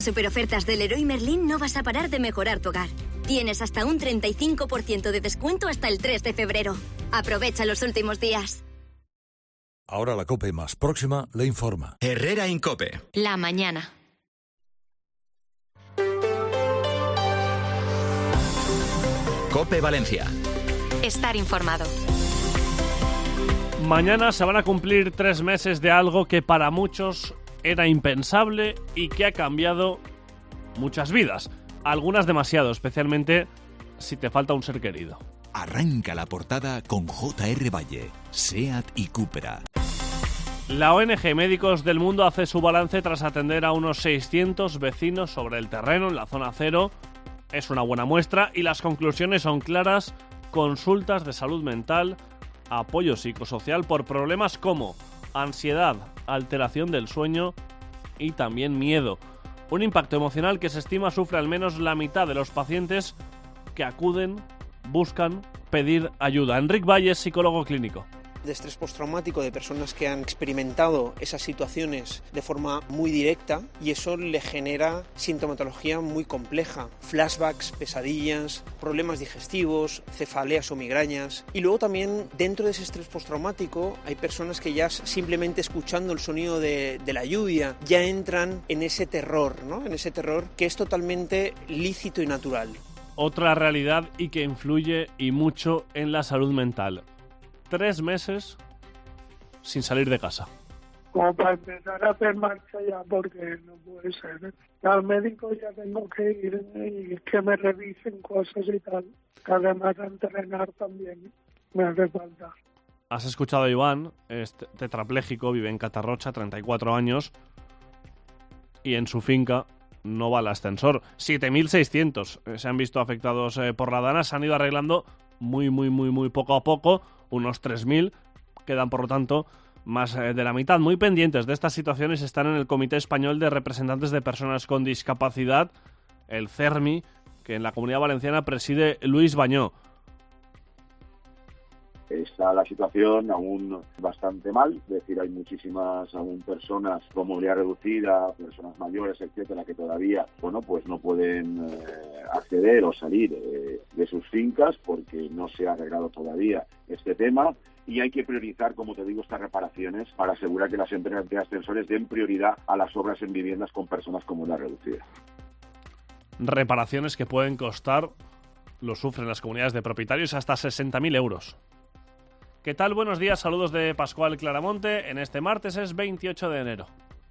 Superofertas del Leroy Merlin no vas a parar de mejorar tu hogar. Tienes hasta un 35% de descuento hasta el 3 de febrero. Aprovecha los últimos días. Ahora la COPE más próxima le informa. Herrera en COPE. La mañana. COPE Valencia. Estar informado. Mañana se van a cumplir 3 meses de algo que para muchos era impensable y que ha cambiado muchas vidas. Algunas demasiado, especialmente si te falta un ser querido. Arranca la portada con J.R. Valle, SEAT y Cupra. La ONG Médicos del Mundo hace su balance tras atender a unos 600 vecinos sobre el terreno en la zona cero. Es una buena muestra y las conclusiones son claras: consultas de salud mental, apoyo psicosocial por problemas como ansiedad, alteración del sueño y también miedo. Un impacto emocional que se estima sufre al menos la mitad de los pacientes que acuden, buscan pedir ayuda. Enric Valle es psicólogo clínico. De estrés postraumático de personas que han experimentado esas situaciones de forma muy directa, y eso le genera sintomatología muy compleja: flashbacks, pesadillas, problemas digestivos, cefaleas o migrañas. Y luego también dentro de ese estrés postraumático hay personas que ya simplemente escuchando el sonido de la lluvia ya entran en ese terror, ¿no? En ese terror que es totalmente lícito y natural. Otra realidad y que influye y mucho en la salud mental: 3 meses sin salir de casa. Como para empezar a hacer marcha ya, porque no puede ser. Al médico ya tengo que ir y que me revisen cosas y tal. Que además de entrenar también me hace falta. Has escuchado a Iván, es tetrapléjico, vive en Catarrocha, 34 años, y en su finca no va al ascensor. 7.600 se han visto afectados por la dana, se han ido arreglando muy poco a poco. Unos 3.000 quedan, por lo tanto, más de la mitad. Muy pendientes de estas situaciones están en el Comité Español de Representantes de Personas con Discapacidad, el CERMI, que en la Comunidad Valenciana preside Luis Bañó. Está la situación aún bastante mal, es decir, hay muchísimas aún personas con movilidad reducida, personas mayores, etcétera, que todavía, pues no pueden acceder o salir de sus fincas porque no se ha arreglado todavía este tema. Y hay que priorizar, como te digo, estas reparaciones para asegurar que las empresas de ascensores den prioridad a las obras en viviendas con personas con movilidad reducida. Reparaciones que pueden costar, lo sufren las comunidades de propietarios, hasta 60.000 euros. ¿Qué tal? Buenos días, saludos de Pascual Claramonte. En este martes es 28 de enero.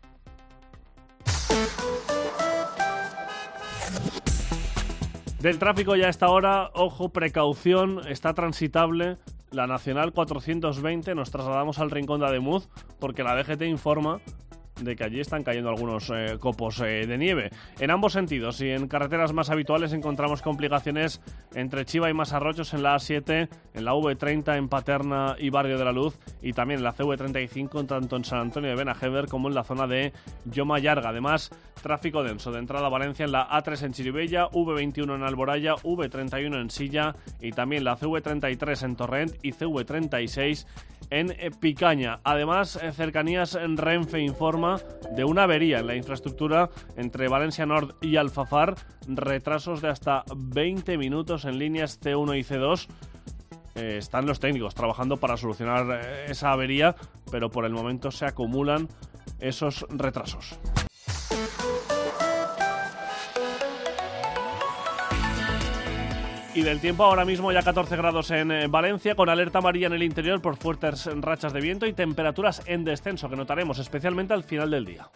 Del tráfico ya a esta hora, ojo, precaución, está transitable la Nacional 420. Nos trasladamos al Rincón de Ademuz porque la DGT informa de que allí están cayendo algunos copos de nieve. En ambos sentidos y en carreteras más habituales encontramos complicaciones entre Chiva y Masarrochos en la A7, en la V30 en Paterna y Barrio de la Luz, y también en la CV35 tanto en San Antonio de Benajever como en la zona de Lloma Llarga. Además, tráfico denso de entrada a Valencia en la A3 en Chirivella, V21 en Alboraya, V31 en Silla y también la CV33 en Torrent y CV36 en Picaña. Además, cercanías en Renfe informa de una avería en la infraestructura entre Valencia Nord y Alfafar, retrasos de hasta 20 minutos en líneas C1 y C2. Están los técnicos trabajando para solucionar esa avería, pero por el momento se acumulan esos retrasos. Y del tiempo, ahora mismo ya 14 grados en Valencia, con alerta amarilla en el interior por fuertes rachas de viento y temperaturas en descenso que notaremos especialmente al final del día.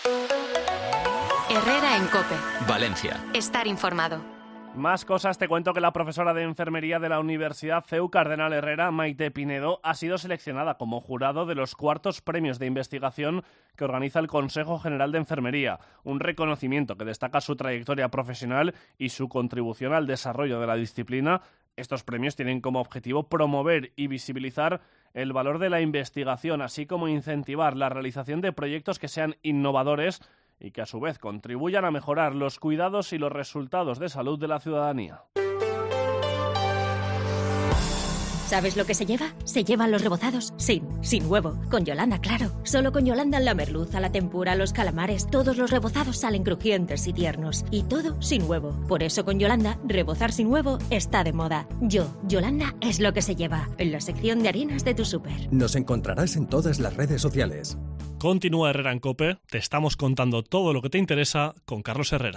Herrera en COPE. Valencia. Estar informado. Más cosas, te cuento que la profesora de enfermería de la Universidad CEU Cardenal Herrera, Maite Pinedo, ha sido seleccionada como jurado de los 4º premios de investigación que organiza el Consejo General de Enfermería, un reconocimiento que destaca su trayectoria profesional y su contribución al desarrollo de la disciplina. Estos premios tienen como objetivo promover y visibilizar el valor de la investigación, así como incentivar la realización de proyectos que sean innovadores y que a su vez contribuyan a mejorar los cuidados y los resultados de salud de la ciudadanía. ¿Sabes lo que se lleva? Se llevan los rebozados sin huevo. Con Yolanda, claro. Solo con Yolanda la merluza, la tempura, los calamares, todos los rebozados salen crujientes y tiernos. Y todo sin huevo. Por eso con Yolanda, rebozar sin huevo está de moda. Yolanda es lo que se lleva. En la sección de harinas de tu súper. Nos encontrarás en todas las redes sociales. Continúa Herrera en COPE. Te estamos contando todo lo que te interesa con Carlos Herrera.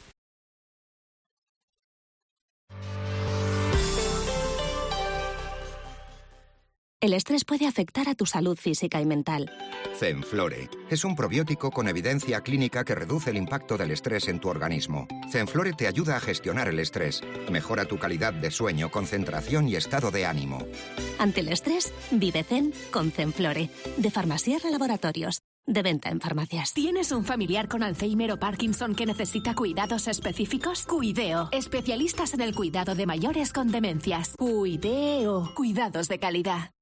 El estrés puede afectar a tu salud física y mental. Zenflore es un probiótico con evidencia clínica que reduce el impacto del estrés en tu organismo. Zenflore te ayuda a gestionar el estrés, mejora tu calidad de sueño, concentración y estado de ánimo. Ante el estrés, vive Zen con Zenflore, de Farmasierra Laboratorios. De venta en farmacias. ¿Tienes un familiar con Alzheimer o Parkinson que necesita cuidados específicos? Cuideo. Especialistas en el cuidado de mayores con demencias. Cuideo. Cuidados de calidad.